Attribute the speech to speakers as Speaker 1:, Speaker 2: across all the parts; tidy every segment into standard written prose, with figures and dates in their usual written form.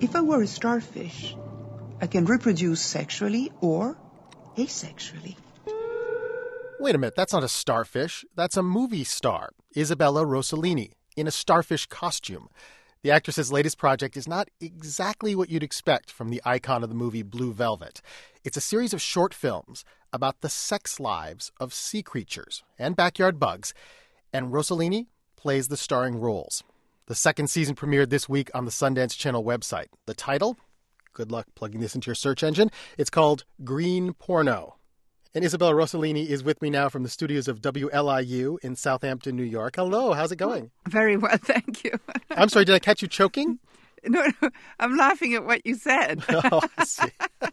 Speaker 1: If I were a starfish, I can reproduce sexually or asexually.
Speaker 2: Wait a minute, that's not a starfish. That's a movie star, Isabella Rossellini, in a starfish costume. The actress's latest project is not exactly what you'd expect from the icon of the movie Blue Velvet. It's a series of short films about the sex lives of sea creatures and backyard bugs, and Rossellini plays the starring roles. The second season premiered this week on the Sundance Channel website. The title? Good luck plugging this into your search engine. It's called Green Porno. And Isabella Rossellini is with me now from the studios of WLIU in Southampton, New York. Hello, how's it going?
Speaker 3: Very well, thank you.
Speaker 2: I'm sorry, did I catch you choking?
Speaker 3: No, I'm laughing at what you said.
Speaker 2: Oh, I see.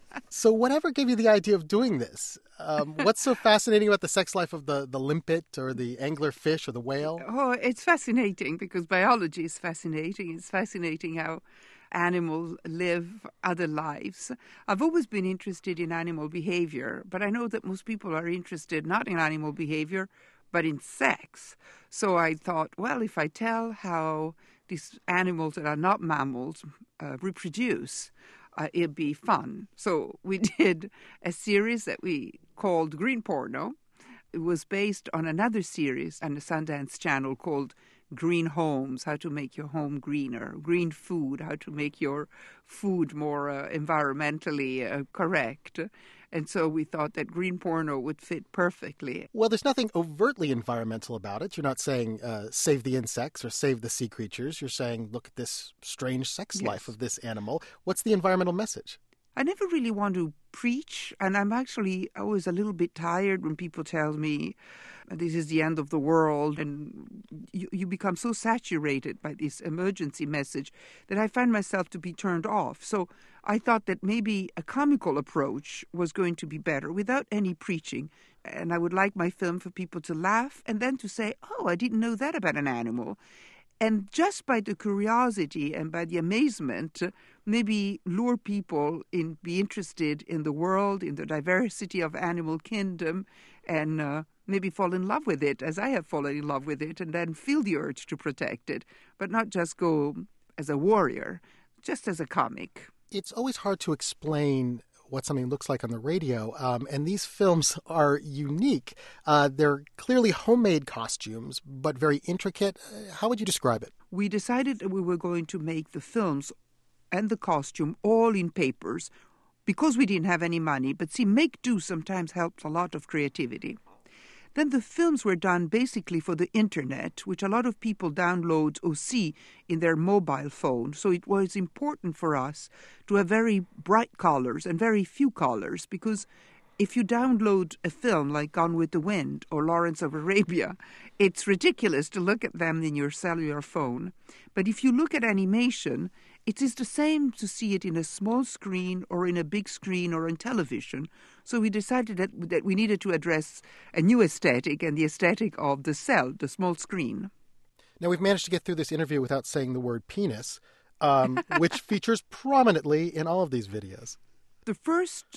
Speaker 2: So whatever gave you the idea of doing this? What's so fascinating about the sex life of the limpet or the anglerfish or the whale?
Speaker 3: Oh, it's fascinating because biology is fascinating. It's fascinating how animals live other lives. I've always been interested in animal behavior, but I know that most people are interested not in animal behavior, but in sex. So I thought, well, if I tell how these animals that are not mammals reproduce, it'd be fun. So we did a series that we called Green Porno. It was based on another series on the Sundance Channel called Green Homes, how to make your home greener. Green Food, how to make your food more environmentally correct. And so we thought that Green Porno would fit perfectly.
Speaker 2: Well, there's nothing overtly environmental about it. You're not saying save the insects or save the sea creatures. You're saying look at this strange sex life of this animal. What's the environmental message?
Speaker 3: I never really want to preach, and I'm actually always a little bit tired when people tell me this is the end of the world, and you become so saturated by this emergency message that I find myself to be turned off. So I thought that maybe a comical approach was going to be better without any preaching. And I would like my film for people to laugh and then to say, oh, I didn't know that about an animal. And just by the curiosity and by the amazement, maybe lure people in, be interested in the world, in the diversity of animal kingdom, and maybe fall in love with it, as I have fallen in love with it, and then feel the urge to protect it, but not just go as a warrior, just as a comic.
Speaker 2: It's always hard to explain what something looks like on the radio, and these films are unique. They're clearly homemade costumes, but very intricate. How would you describe it?
Speaker 3: We decided that we were going to make the films and the costume all in papers because we didn't have any money. But see, make do sometimes helps a lot of creativity. Then the films were done basically for the internet, which a lot of people download or see in their mobile phone. So it was important for us to have very bright colors and very few colors, because if you download a film like Gone with the Wind or Lawrence of Arabia, it's ridiculous to look at them in your cellular phone. But if you look at animation, it is the same to see it in a small screen or in a big screen or on television. So we decided that we needed to address a new aesthetic, and the aesthetic of the cell, the small screen.
Speaker 2: Now, we've managed to get through this interview without saying the word penis, which features prominently in all of these videos.
Speaker 3: The first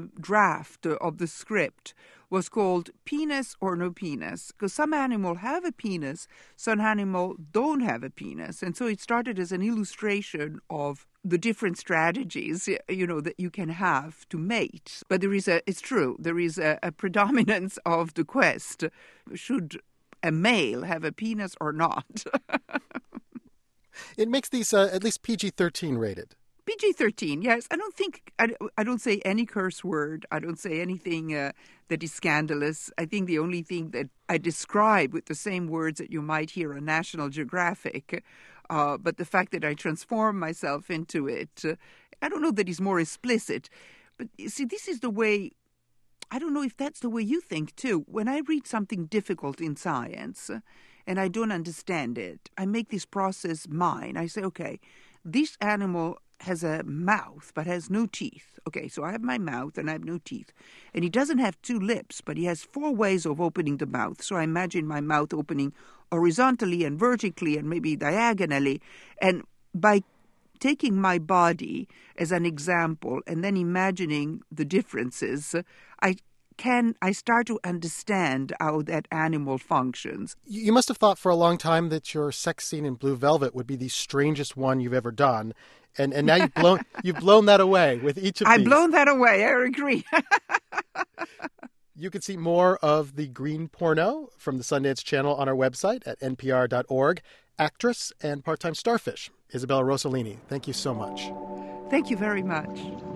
Speaker 3: draft of the script was called Penis or No Penis, because some animals have a penis, some animals don't have a penis. And so it started as an illustration of the different strategies, that you can have to mate. But it's true, there is a predominance of the quest. Should a male have a penis or not?
Speaker 2: It makes these at least PG-13 rated.
Speaker 3: PG-13, yes. I don't say any curse word. I don't say anything that is scandalous. I think the only thing that I describe with the same words that you might hear on National Geographic, but the fact that I transform myself into it, I don't know that is more explicit. But you see, this is the way, I don't know if that's the way you think too. When I read something difficult in science and I don't understand it, I make this process mine. I say, okay, this animal has a mouth but has no teeth. Okay, so I have my mouth and I have no teeth. And he doesn't have two lips, but he has 4 ways of opening the mouth. So I imagine my mouth opening horizontally and vertically and maybe diagonally. And by taking my body as an example and then imagining the differences, I I start to understand how that animal functions.
Speaker 2: You must have thought for a long time that your sex scene in Blue Velvet would be the strangest one you've ever done. And now you've blown that away with each of these.
Speaker 3: I've blown that away, I agree.
Speaker 2: You can see more of the green porno from the Sundance Channel on our website at npr.org. Actress and part-time starfish, Isabella Rossellini, thank you so much.
Speaker 3: Thank you very much.